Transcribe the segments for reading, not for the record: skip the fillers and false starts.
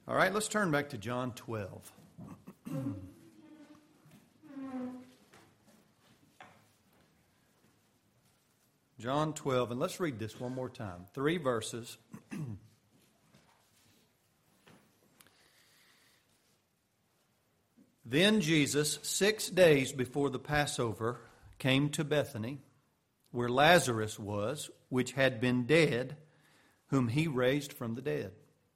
All right, let's turn back to John 12. John 12, and let's read this one more time. 3 verses. Then Jesus, 6 days before the Passover, came to Bethany, where Lazarus was, which had been dead, whom he raised from the dead.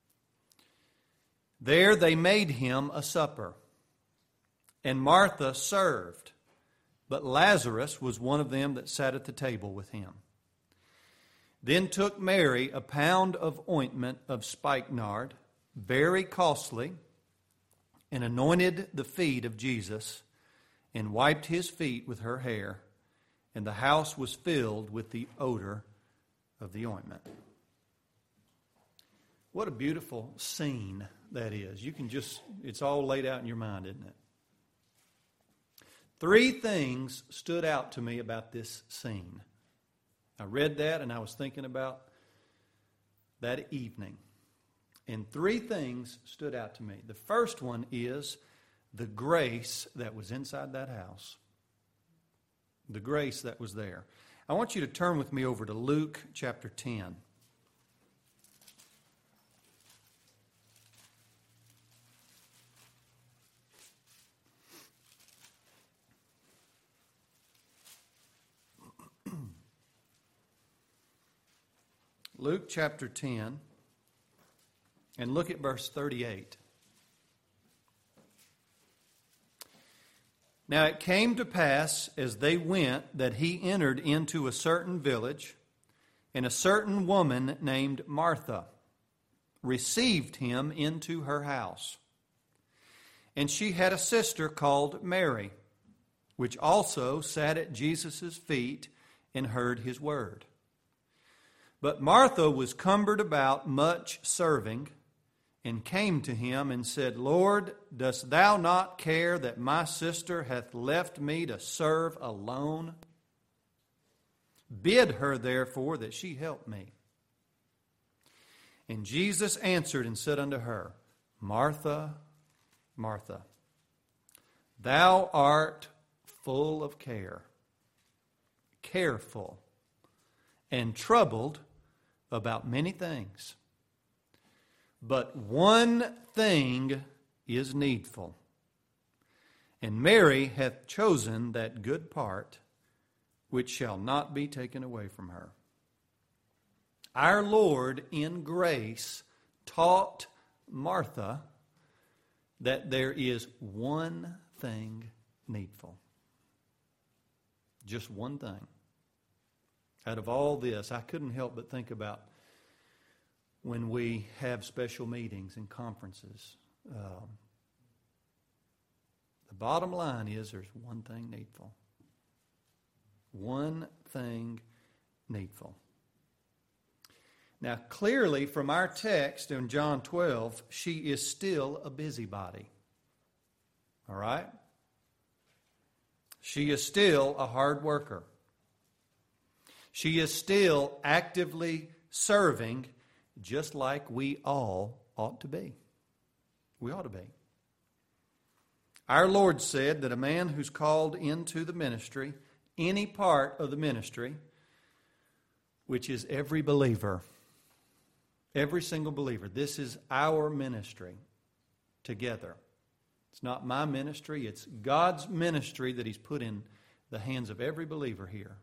There they made him a supper, and Martha served, but Lazarus was one of them that sat at the table with him. Then took Mary a pound of ointment of spikenard, very costly, and anointed the feet of Jesus, and wiped his feet with her hair, and the house was filled with the odor of the ointment. What a beautiful scene that is. It's all laid out in your mind, isn't it? 3 things stood out to me about this scene. I read that and I was thinking about that evening. And 3 things stood out to me. The first one is the grace that was inside that house. The grace that was there. I want you to turn with me over to Luke chapter 10. Luke chapter 10, and look at verse 38. Now it came to pass as they went that he entered into a certain village, and a certain woman named Martha received him into her house. And she had a sister called Mary, which also sat at Jesus' feet and heard his word. But Martha was cumbered about much serving, and came to him and said, Lord, dost thou not care that my sister hath left me to serve alone? Bid her therefore that she help me. And Jesus answered and said unto her, Martha, Martha, thou art full of care, careful, and troubled about many things. But one thing is needful, and Mary hath chosen that good part, which shall not be taken away from her. Our Lord in grace taught Martha that there is one thing needful. Just one thing. Out of all this, I couldn't help but think about when we have special meetings and conferences. The bottom line is there's one thing needful. One thing needful. Now, clearly from our text in John 12, she is still a busybody. All right? She is still a hard worker. She is still actively serving, just like we all ought to be. We ought to be. Our Lord said that a man who's called into the ministry, any part of the ministry, which is every believer, every single believer, this is our ministry together. It's not my ministry, it's God's ministry that He's put in the hands of every believer here.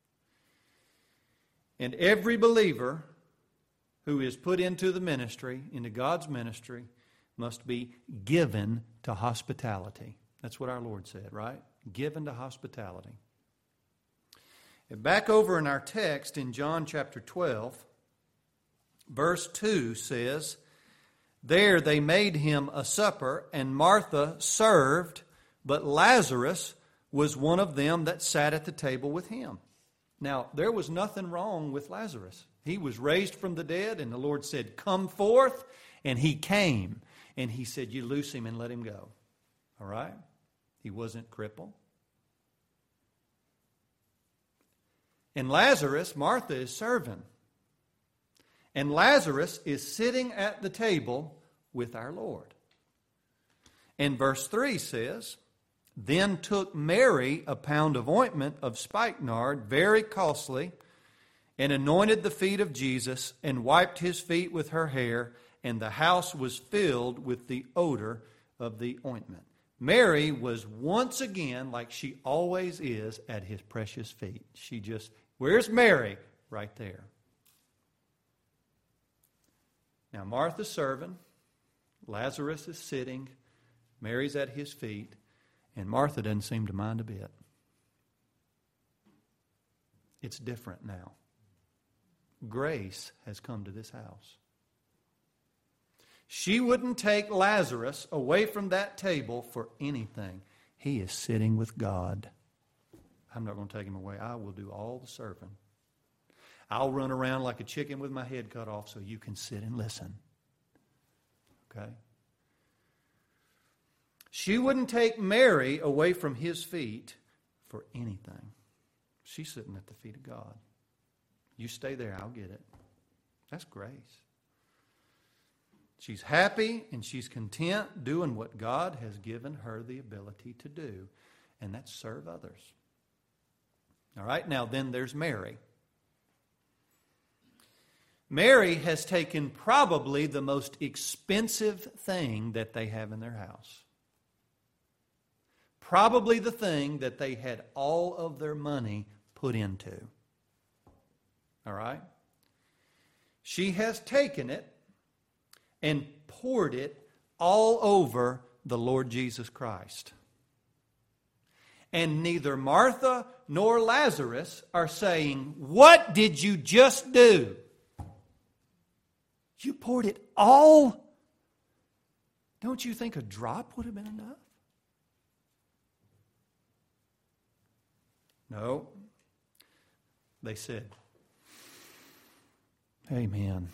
And every believer who is put into the ministry, into God's ministry, must be given to hospitality. That's what our Lord said, right? Given to hospitality. And back over in our text in John chapter 12, verse 2 says, There they made him a supper, and Martha served, but Lazarus was one of them that sat at the table with him. Now, there was nothing wrong with Lazarus. He was raised from the dead, and the Lord said, Come forth, and he came. And he said, You loose him and let him go. All right? He wasn't crippled. And Lazarus, Martha is serving. And Lazarus is sitting at the table with our Lord. And verse 3 says, Then took Mary a pound of ointment of spikenard, very costly, and anointed the feet of Jesus, and wiped his feet with her hair, and the house was filled with the odor of the ointment. Mary was once again, like she always is, at his precious feet. Where's Mary? Right there. Now Martha's serving, Lazarus is sitting, Mary's at his feet, and Martha doesn't seem to mind a bit. It's different now. Grace has come to this house. She wouldn't take Lazarus away from that table for anything. He is sitting with God. I'm not going to take him away. I will do all the serving. I'll run around like a chicken with my head cut off so you can sit and listen. Okay? She wouldn't take Mary away from his feet for anything. She's sitting at the feet of God. You stay there, I'll get it. That's grace. She's happy and she's content doing what God has given her the ability to do, and that's serve others. All right, now then there's Mary. Mary has taken probably the most expensive thing that they have in their house. Probably the thing that they had all of their money put into. All right? She has taken it and poured it all over the Lord Jesus Christ. And neither Martha nor Lazarus are saying, "What did you just do? You poured it all? Don't you think a drop would have been enough?" No. They said, "Amen.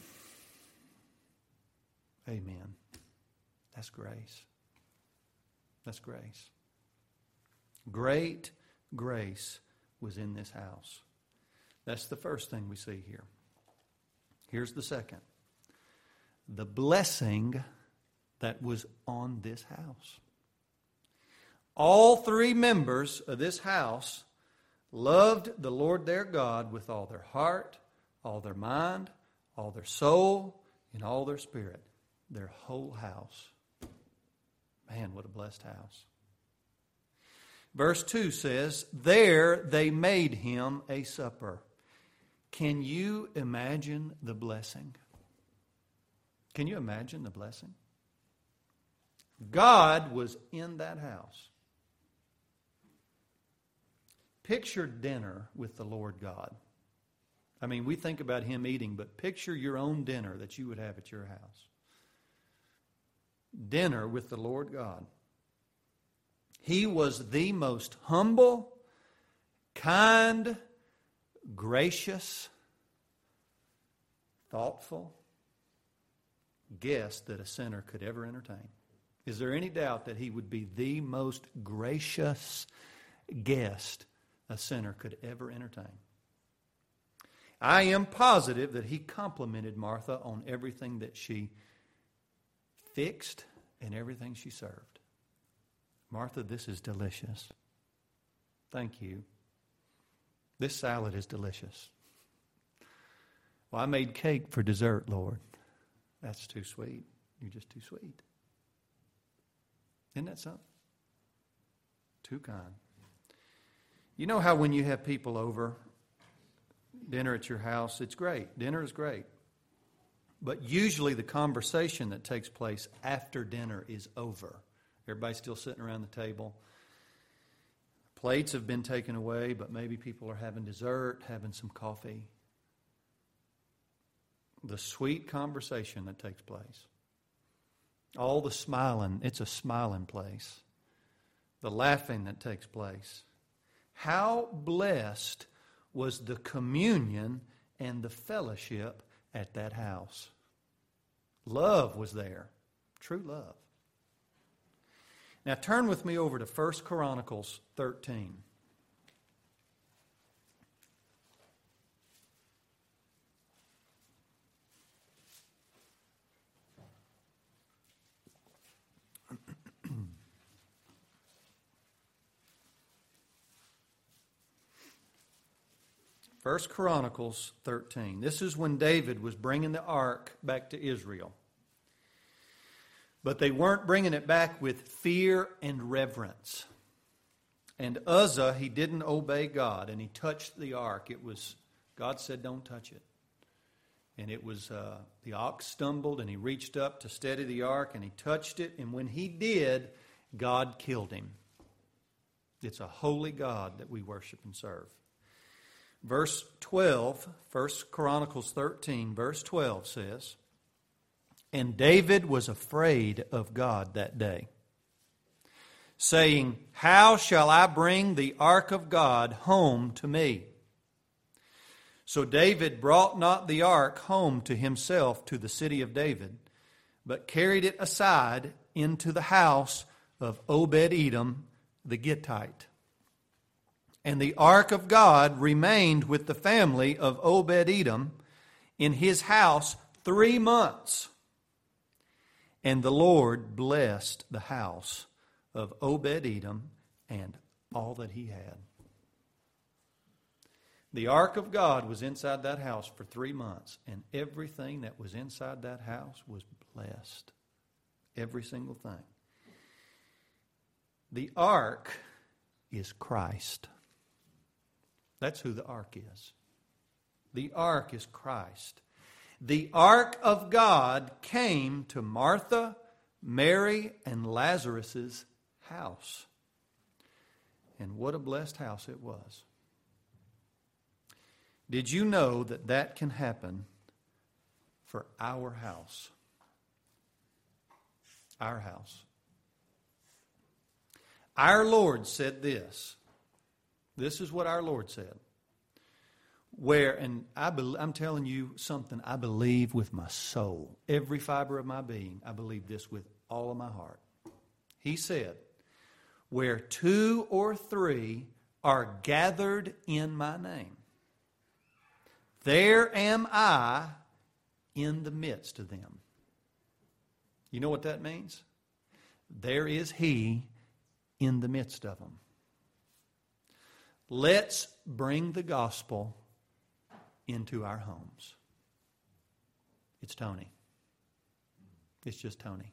Amen." That's grace. That's grace. Great grace was in this house. That's the first thing we see here. Here's the second. The blessing that was on this house. All three members of this house loved the Lord their God with all their heart, all their mind, all their soul, and all their spirit. Their whole house. Man, what a blessed house. Verse 2 says, There they made him a supper. Can you imagine the blessing? Can you imagine the blessing? God was in that house. Picture dinner with the Lord God. I mean, we think about him eating, but picture your own dinner that you would have at your house. Dinner with the Lord God. He was the most humble, kind, gracious, thoughtful guest that a sinner could ever entertain. Is there any doubt that he would be the most gracious guest a sinner could ever entertain? I am positive that he complimented Martha on everything that she fixed and everything she served. Martha, this is delicious. Thank you. This salad is delicious. Well, I made cake for dessert, Lord. That's too sweet. You're just too sweet. Isn't that something? Too kind. You know how when you have people over, dinner at your house, it's great. Dinner is great. But usually the conversation that takes place after dinner is over. Everybody's still sitting around the table. Plates have been taken away, but maybe people are having dessert, having some coffee. The sweet conversation that takes place. All the smiling, it's a smiling place. The laughing that takes place. How blessed was the communion and the fellowship at that house. Love was there. True love. Now turn with me over to 1 Chronicles 13. 1 Chronicles 13. This is when David was bringing the ark back to Israel. But they weren't bringing it back with fear and reverence. And Uzzah, he didn't obey God, and he touched the ark. God said, don't touch it. And it was, the ox stumbled, and he reached up to steady the ark, and he touched it. And when he did, God killed him. It's a holy God that we worship and serve. Verse 12, 1 Chronicles 13, verse 12 says, and David was afraid of God that day, saying, how shall I bring the ark of God home to me? So David brought not the ark home to himself to the city of David, but carried it aside into the house of Obed-Edom the Gittite. And the ark of God remained with the family of Obed-Edom in his house 3 months. And the Lord blessed the house of Obed-Edom and all that he had. The ark of God was inside that house for 3 months, and everything that was inside that house was blessed. Every single thing. The ark is Christ. That's who the ark is. The ark is Christ. The ark of God came to Martha, Mary, and Lazarus' house. And what a blessed house it was. Did you know that that can happen for our house? Our house. Our Lord said this. This is what our Lord said. I'm telling you something I believe with my soul. Every fiber of my being, I believe this with all of my heart. He said, where 2 or 3 are gathered in my name, there am I in the midst of them. You know what that means? There is He in the midst of them. Let's bring the gospel into our homes. It's Tony. It's just Tony.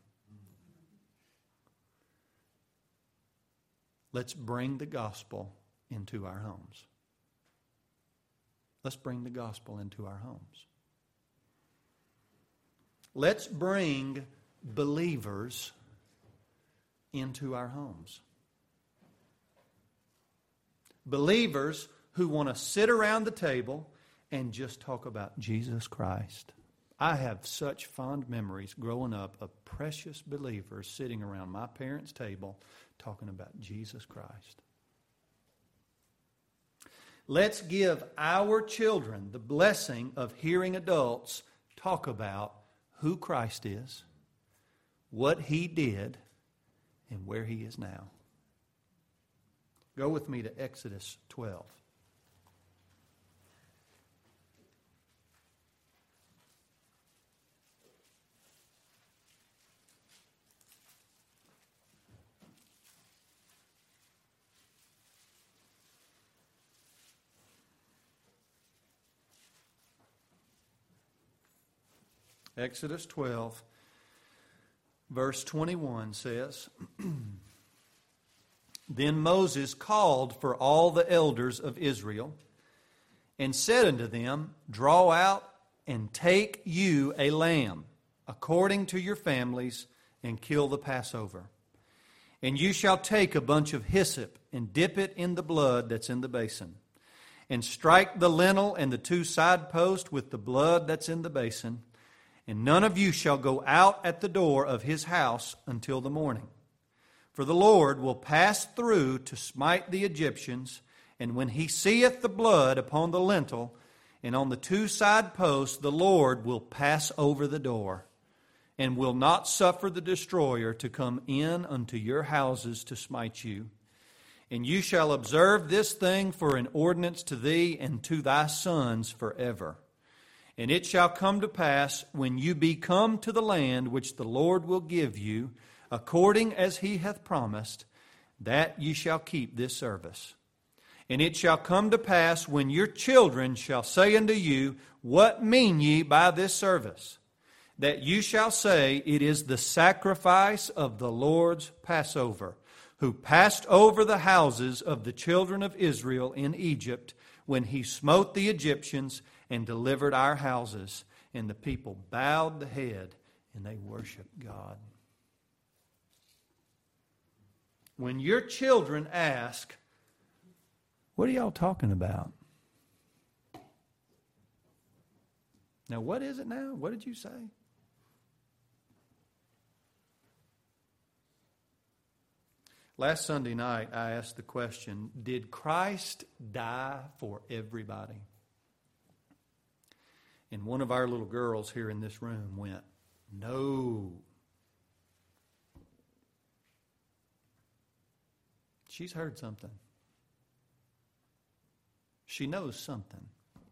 Let's bring the gospel into our homes. Let's bring the gospel into our homes. Let's bring believers into our homes. Believers who want to sit around the table and just talk about Jesus Christ. I have such fond memories growing up of precious believers sitting around my parents' table talking about Jesus Christ. Let's give our children the blessing of hearing adults talk about who Christ is, what He did, and where He is now. Go with me to Exodus 12. Exodus 12, verse 21 says, Then Moses called for all the elders of Israel and said unto them, Draw out and take you a lamb according to your families and kill the Passover. And you shall take a bunch of hyssop and dip it in the blood that's in the basin, and strike the lintel and the 2 side posts with the blood that's in the basin. And none of you shall go out at the door of his house until the morning. For the Lord will pass through to smite the Egyptians, and when he seeth the blood upon the lintel and on the 2 side posts, the Lord will pass over the door, and will not suffer the destroyer to come in unto your houses to smite you. And you shall observe this thing for an ordinance to thee and to thy sons forever. And it shall come to pass, when you be come to the land which the Lord will give you, according as he hath promised, that ye shall keep this service. And it shall come to pass, when your children shall say unto you, What mean ye by this service? That you shall say, It is the sacrifice of the Lord's Passover, who passed over the houses of the children of Israel in Egypt, when he smote the Egyptians and delivered our houses. And the people bowed the head and they worshiped God. When your children ask, What are y'all talking about? Now, what is it now? What did you say? Last Sunday night, I asked the question, did Christ die for everybody? And one of our little girls here in this room went, no. She's heard something. She knows something.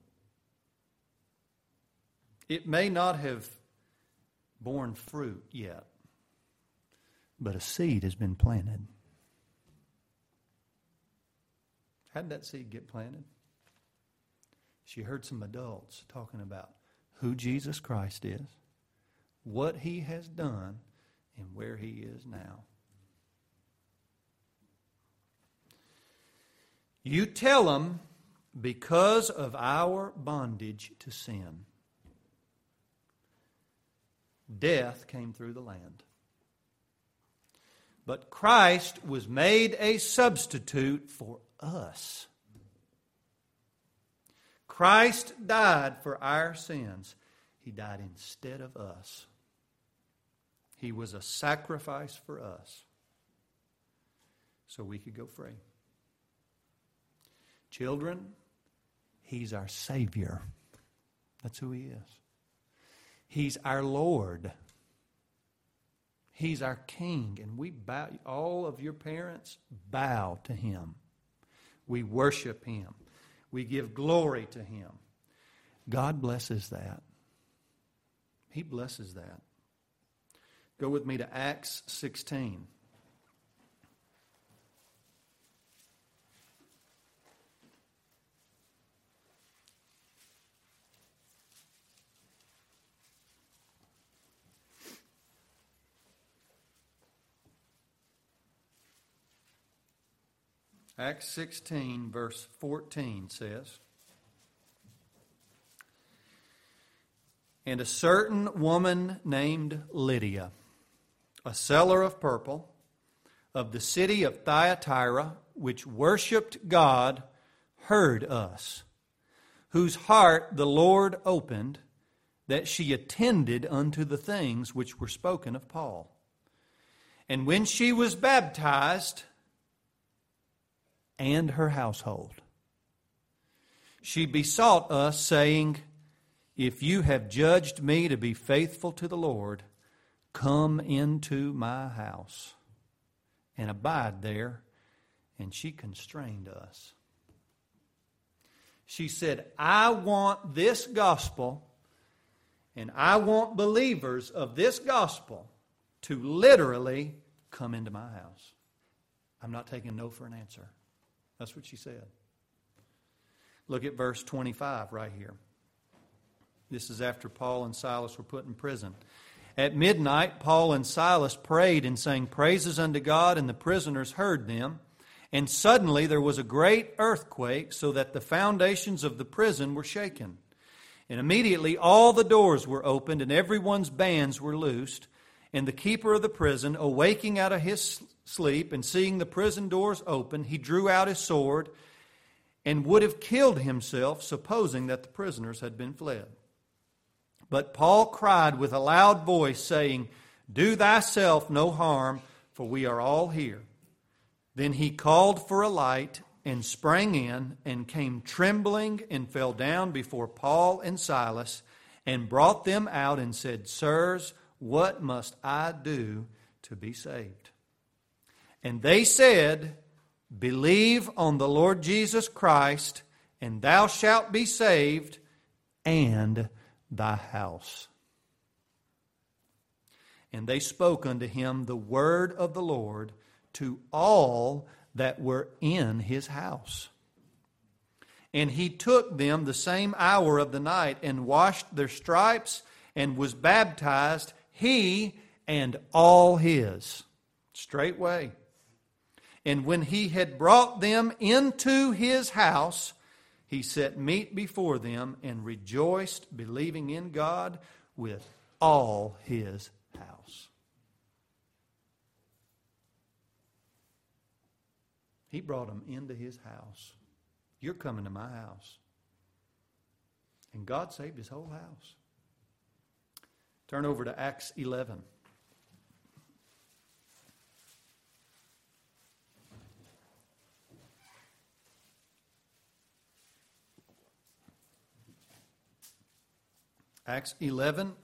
It may not have borne fruit yet, but a seed has been planted. How did that seed get planted? She heard some adults talking about who Jesus Christ is, what He has done, and where He is now. You tell them, because of our bondage to sin, death came through the land. But Christ was made a substitute for us. Christ died for our sins. He died instead of us. He was a sacrifice for us so we could go free. Children, He's our Savior. That's who He is. He's our Lord. He's our King. And we bow, all of your parents bow to Him. We worship Him. We give glory to Him. God blesses that. He blesses that. Go with me to Acts 16. Acts 16, verse 14 says, And a certain woman named Lydia, a seller of purple, of the city of Thyatira, which worshipped God, heard us, whose heart the Lord opened, that she attended unto the things which were spoken of Paul. And when she was baptized, and her household, she besought us, saying, If you have judged me to be faithful to the Lord, come into my house and abide there. And she constrained us. She said, I want this gospel, and I want believers of this gospel to literally come into my house. I'm not taking no for an answer. That's what she said. Look at verse 25 right here. This is after Paul and Silas were put in prison. At midnight, Paul and Silas prayed and sang praises unto God, and the prisoners heard them. And suddenly there was a great earthquake, so that the foundations of the prison were shaken. And immediately all the doors were opened, and everyone's bands were loosed. And the keeper of the prison, awaking out of his sleep and seeing the prison doors open, he drew out his sword and would have killed himself, supposing that the prisoners had been fled. But Paul cried with a loud voice, saying, Do thyself no harm, for we are all here. Then he called for a light and sprang in and came trembling and fell down before Paul and Silas and brought them out and said, Sirs, what must I do to be saved? And they said, Believe on the Lord Jesus Christ, and thou shalt be saved, and thy house. And they spoke unto him the word of the Lord to all that were in his house. And he took them the same hour of the night, and washed their stripes, and was baptized, he and all his. Straightway. And when he had brought them into his house, he set meat before them, and rejoiced, believing in God with all his house. He brought them into his house. You're coming to my house. And God saved his whole house. Turn over to Acts 11. Acts 11,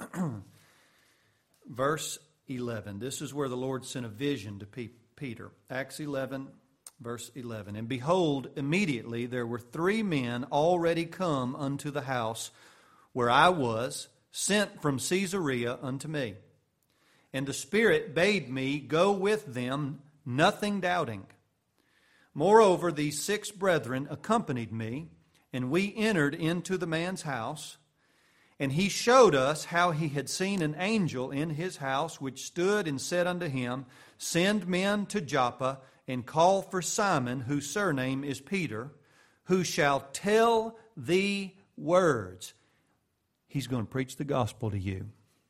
verse 11. This is where the Lord sent a vision to Peter. Acts 11, verse 11. And behold, immediately there were 3 men already come unto the house where I was, sent from Caesarea unto me. And the Spirit bade me go with them, nothing doubting. Moreover, these 6 brethren accompanied me, and we entered into the man's house. And he showed us how he had seen an angel in his house, which stood and said unto him, Send men to Joppa, and call for Simon, whose surname is Peter, who shall tell thee words. He's going to preach the gospel to you.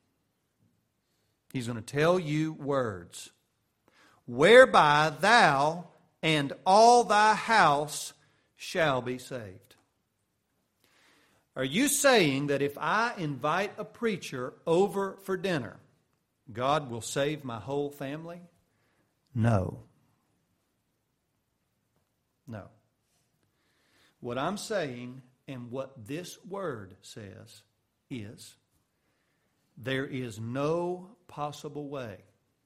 He's going to tell you words, whereby thou and all thy house shall be saved. Are you saying that if I invite a preacher over for dinner, God will save my whole family? No. No. What I'm saying and what this word says is there is no possible way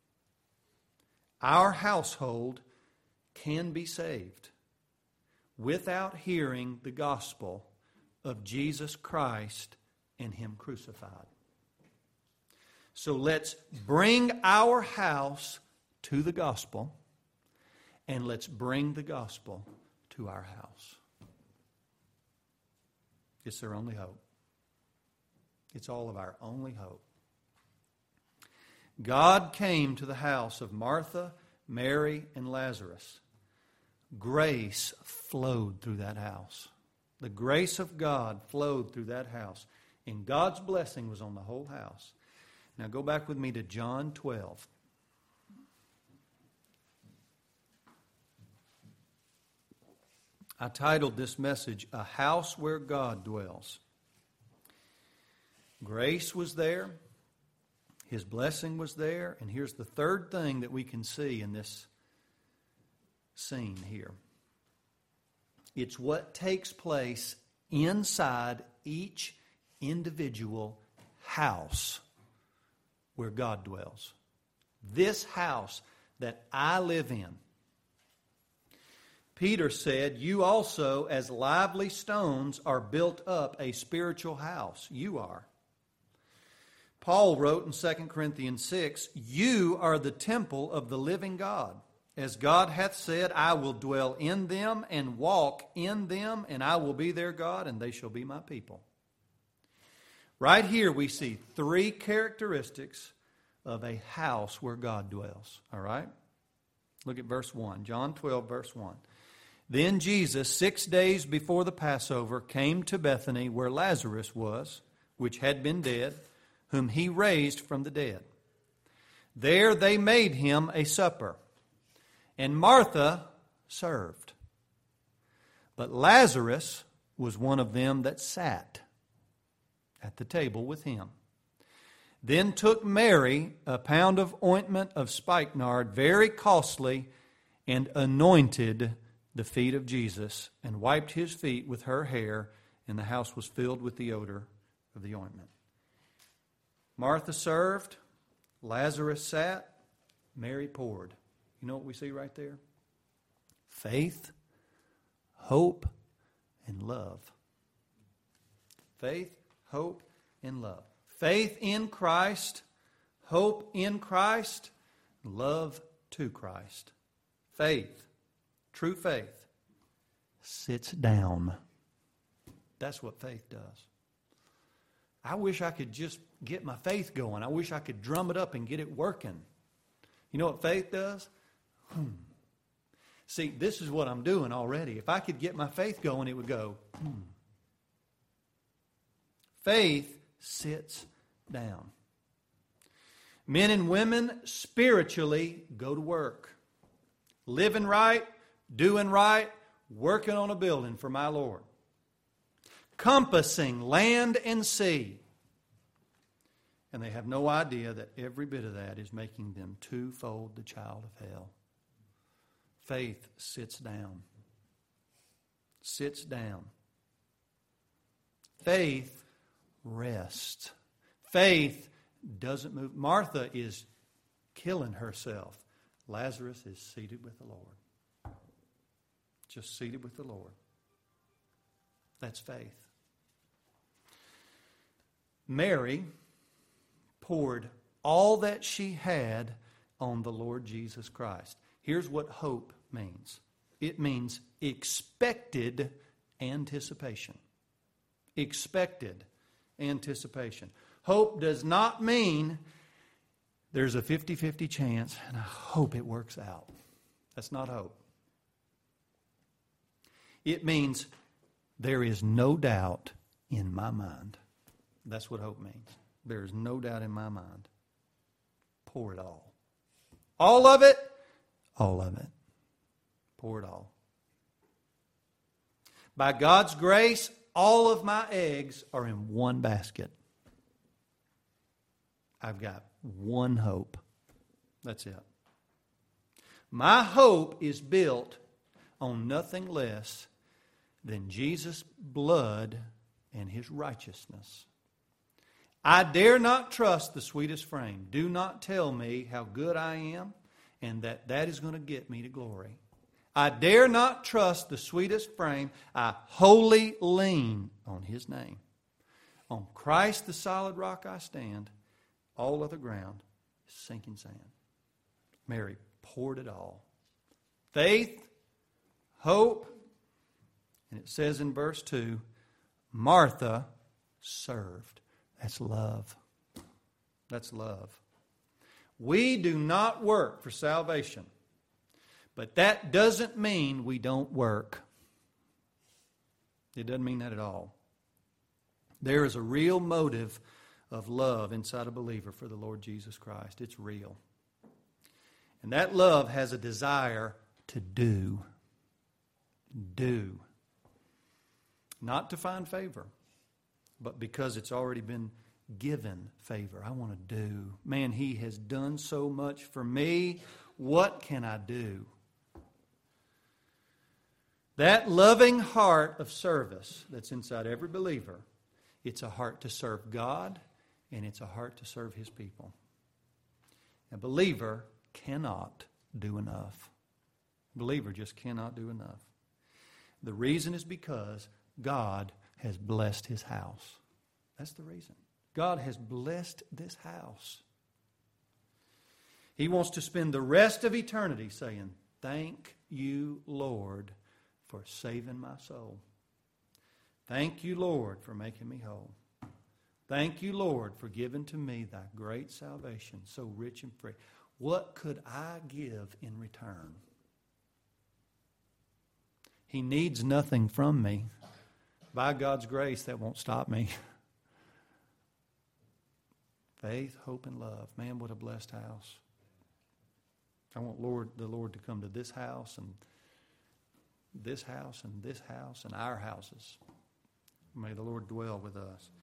our household can be saved without hearing the gospel of Jesus Christ and Him crucified. So let's bring our house to the gospel, and let's bring the gospel to our house. It's their only hope. It's all of our only hope. God came to the house of Martha, Mary, and Lazarus. Grace flowed through that house. The grace of God flowed through that house. And God's blessing was on the whole house. Now go back with me to John 12. I titled this message, A House Where God Dwells. Grace was there. His blessing was there. And here's the third thing that we can see in this scene here. It's what takes place inside each individual house where God dwells. This house that I live in. Peter said, you also, as lively stones, are built up a spiritual house. You are. Paul wrote in 2 Corinthians 6, you are the temple of the living God. As God hath said, I will dwell in them and walk in them, and I will be their God, and they shall be my people. Right here we see 3 characteristics of a house where God dwells. All right? Look at verse 1. John 12, verse 1. Then Jesus, 6 days before the Passover, came to Bethany, where Lazarus was, which had been dead, whom he raised from the dead. There they made him a supper. And Martha served. But Lazarus was one of them that sat at the table with him. Then took Mary a pound of ointment of spikenard, very costly, and anointed the feet of Jesus, and wiped his feet with her hair, and the house was filled with the odor of the ointment. Martha served, Lazarus sat, Mary poured. You know what we see right there? Faith, hope, and love. Faith, hope, and love. Faith in Christ, hope in Christ, love to Christ. Faith, true faith, sits down That's what faith does. I wish I could just get my faith going. I wish I could drum it up and get it working. You know what faith does? See, this is what I'm doing already. If I could get my faith going, it would go. Faith sits down. Men and women spiritually go to work. Living right, doing right, working on a building for my Lord. Compassing land and sea. And they have no idea that every bit of that is making them twofold the child of hell. Faith sits down. Sits down. Faith rests. Faith doesn't move. Martha is killing herself. Lazarus is seated with the Lord. Just seated with the Lord. That's faith. Mary poured all that she had on the Lord Jesus Christ. Here's what hope means. It means expected anticipation. Expected anticipation. Hope does not mean there's a 50-50 chance and I hope it works out. That's not hope. It means there is no doubt in my mind. That's what hope means. There is no doubt in my mind. Pour it all. All of it? All of it. Pour it all. By God's grace, all of my eggs are in one basket. I've got one hope. That's it. My hope is built on nothing less than Jesus' blood and His righteousness. I dare not trust the sweetest frame. Do not tell me how good I am and that is going to get me to glory. I dare not trust the sweetest frame. I wholly lean on His name. On Christ the solid rock I stand. All other ground is sinking sand. Mary poured it all. Faith, hope, and it says in verse 2, Martha served. That's love. That's love. We do not work for salvation, but that doesn't mean we don't work. It doesn't mean that at all. There is a real motive of love inside a believer for the Lord Jesus Christ. It's real. And that love has a desire to do. Do. Not to find favor, but because it's already been given favor. I want to do. Man, He has done so much for me. What can I do? That loving heart of service that's inside every believer, it's a heart to serve God and it's a heart to serve His people. A believer cannot do enough. A believer just cannot do enough. The reason is because God has blessed His house. That's the reason. God has blessed this house. He wants to spend the rest of eternity saying, thank you, Lord, for saving my soul. Thank you, Lord, for making me whole. Thank you, Lord, for giving to me thy great salvation, so rich and free. What could I give in return? He needs nothing from me. By God's grace, that won't stop me. Faith, hope, and love. Man, what a blessed house. I want the Lord to come to this house and this house and this house and our houses. May the Lord dwell with us.